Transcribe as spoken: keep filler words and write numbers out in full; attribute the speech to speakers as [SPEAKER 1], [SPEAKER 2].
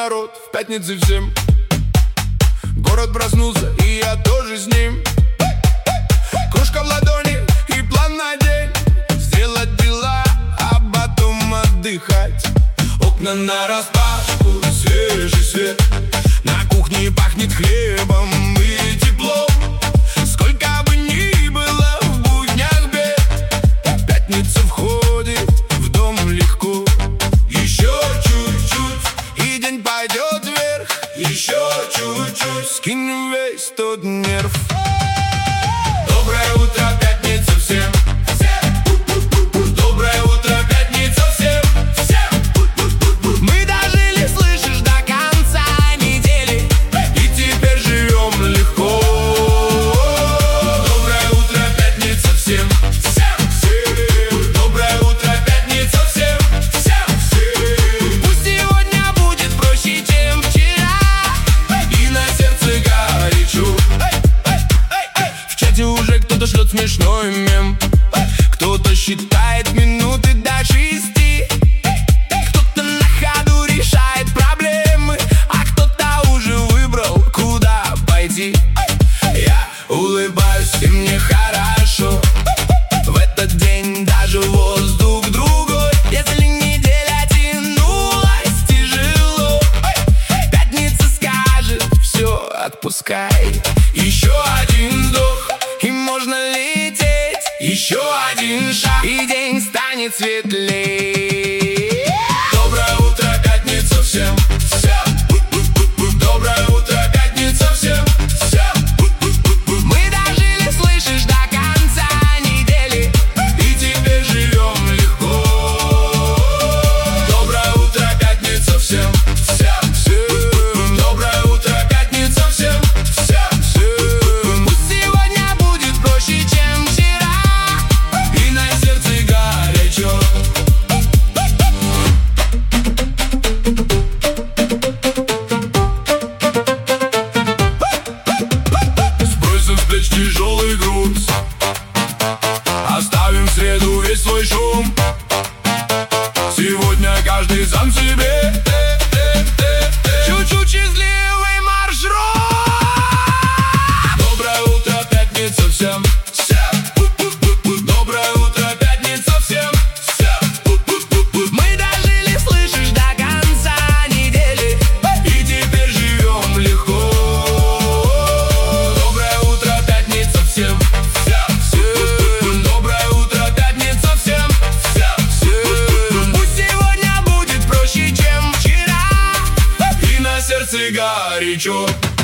[SPEAKER 1] народ в пятнице всем. Город проснулся, и я тоже с ним. Кружка в ладони и план на день. Сделать дела, а потом отдыхать. Окна нараспашку, свежий свет. На кухне пахнет хлебом и теплом. Сколько бы ни было в буднях бед, пятница входит в дом легко. Еще чуть-чуть, и день пойдет вверх. Еще чуть-чуть, скинем весь тот нерв. Доброе утро, пятница всем. Доброе утро, пятница всем. Мы дожили, слышишь, до конца недели, и теперь живем легко. Доброе утро, пятница всем. Доброе утро, пятница всем. Пусть сегодня будет проще, чем вчера, и на сердце горячо. В чате уже кто-то шлет смешной мем. Кто-то считает минуты до шести. Кто-то на ходу решает проблемы, а кто-то уже выбрал, куда пойти. Я улыбаюсь, и мне хорошо. В этот день даже воздух другой. Если неделя тянулась тяжело, пятница скажет: все, отпускай. Еще один вздох, и можно лететь. Еще один шаг, и день станет светлее. Доброе утро, пятница всем. Доброе утро, пятница всем. Мы дожили, слышишь, до конца недели, и теперь живем легко. Доброе утро, пятница всем. Доброе утро, пятница всем. Пусть сегодня будет проще, чем вчера, и на сердце горячо. Сбросим с плеч тяжелый груз, оставим в среду весь свой шум. Сегодня каждый сам себе. Чуть-чуть счастливый маршрут. Доброе утро, пятница всем. Доброе утро, пятница всем. Мы дожили, слышишь, до конца недели, и теперь живем легко. Доброе утро, пятница всем. Доброе утро, пятница всем. Пусть сегодня будет проще, чем вчера, и на сердце горячо.